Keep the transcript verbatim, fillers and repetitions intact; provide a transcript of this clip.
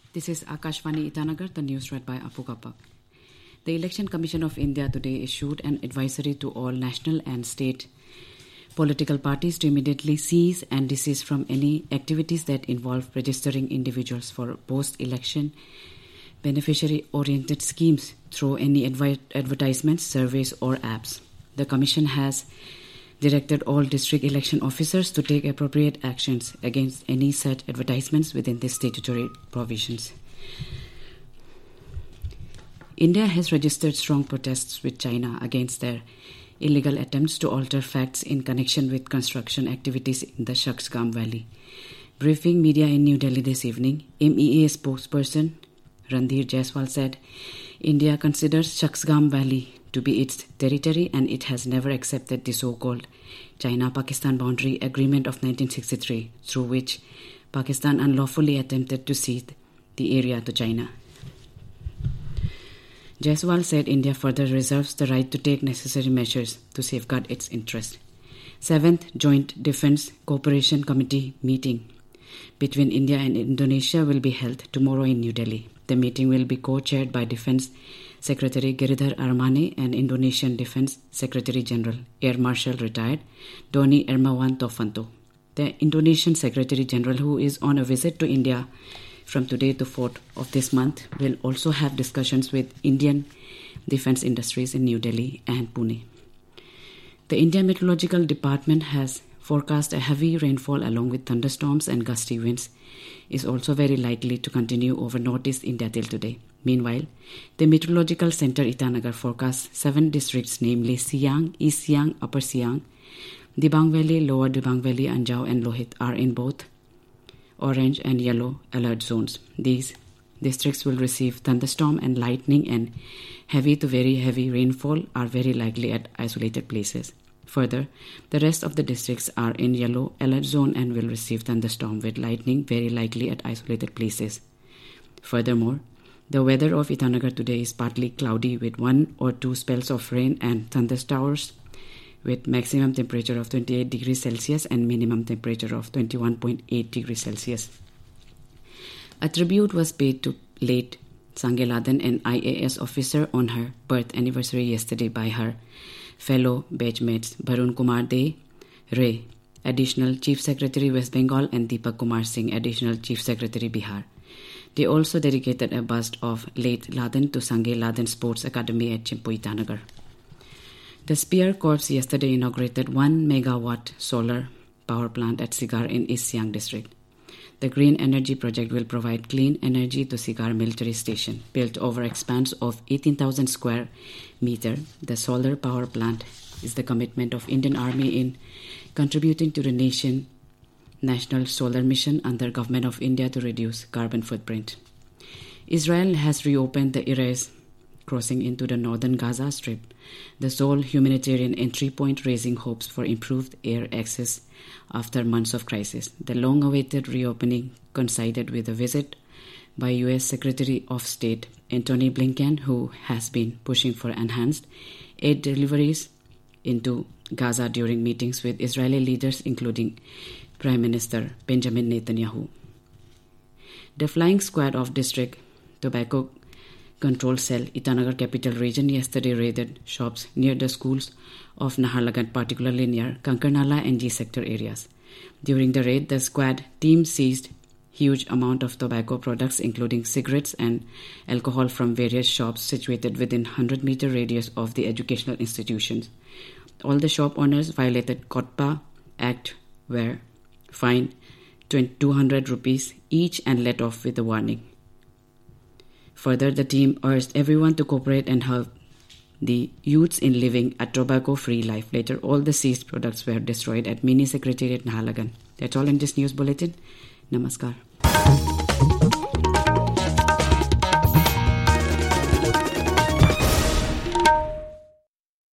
This is Akashvani Itanagar, the news read by Apu Kapak. The Election Commission of India today issued an advisory to all national and state political parties to immediately cease and desist from any activities that involve registering individuals for post-election beneficiary-oriented schemes through any advi- advertisements, surveys or apps. The Commission has directed all district election officers to take appropriate actions against any such advertisements within the statutory provisions. India has registered strong protests with China against their illegal attempts to alter facts in connection with construction activities in the Shaksgam Valley. Briefing media in New Delhi this evening, M E A spokesperson Randhir Jaiswal said, India considers Shaksgam Valley to be its territory and it has never accepted the so-called China-Pakistan Boundary Agreement of nineteen sixty-three, through which Pakistan unlawfully attempted to cede the area to China. Jaiswal said India further reserves the right to take necessary measures to safeguard its interests. Seventh Joint Defence Cooperation Committee meeting between India and Indonesia will be held tomorrow in New Delhi. The meeting will be co-chaired by Defence Secretary Giridhar Armane and Indonesian Defence Secretary General, Air Marshal Retired Doni Ermawan Tofanto. The Indonesian Secretary General, who is on a visit to India from today to fourth of this month, will also have discussions with Indian defence industries in New Delhi and Pune. The Indian Meteorological Department has forecast a heavy rainfall along with thunderstorms and gusty winds is also very likely to continue over northeast India till today. Meanwhile, the Meteorological Center Itanagar forecasts seven districts, namely Siang, East Siang, Upper Siang, Dibang Valley, Lower Dibang Valley, Anjao and Lohit are in both orange and yellow alert zones. These districts will receive thunderstorm and lightning, and heavy to very heavy rainfall are very likely at isolated places. Further, the rest of the districts are in yellow alert zone and will receive thunderstorm with lightning very likely at isolated places. Furthermore, the weather of Itanagar today is partly cloudy with one or two spells of rain and thundershowers with maximum temperature of twenty-eight degrees Celsius and minimum temperature of twenty-one point eight degrees Celsius. A tribute was paid to late Sange Laden, an I A S officer, on her birth anniversary yesterday by her fellow batchmates Barun Kumar De Ray, Additional Chief Secretary West Bengal, and Deepak Kumar Singh, Additional Chief Secretary Bihar. They also dedicated a bust of late Laden to Sange Laden Sports Academy at Chimpu, Itanagar. The Spear Corps yesterday inaugurated one megawatt solar power plant at Sigar in East Siang district. The Green Energy Project will provide clean energy to Sigar Military Station. Built over expanse of eighteen thousand square meter, the solar power plant is the commitment of Indian Army in contributing to the nation National Solar Mission under Government of India to reduce carbon footprint. Israel has reopened the Erez crossing into the northern Gaza Strip, the sole humanitarian entry point, raising hopes for improved air access after months of crisis. The long-awaited reopening coincided with a visit by U S Secretary of State Antony Blinken, who has been pushing for enhanced aid deliveries into Gaza during meetings with Israeli leaders, including Prime Minister Benjamin Netanyahu. The flying squad of District Tobacco Control Cell Itanagar Capital Region yesterday raided shops near the schools of Naharlagan, particularly near Kankarnala and G sector areas. During the raid, the squad team seized huge amount of tobacco products, including cigarettes and alcohol, from various shops situated within one hundred meter radius of the educational institutions. All the shop owners violated Kotpa Act were fined two hundred rupees each and let off with a warning. Further, the team urged everyone to cooperate and help the youths in living a tobacco-free life. Later, all the seized products were destroyed at Mini Secretariat Naharlagan. That's all in this news bulletin. Namaskar.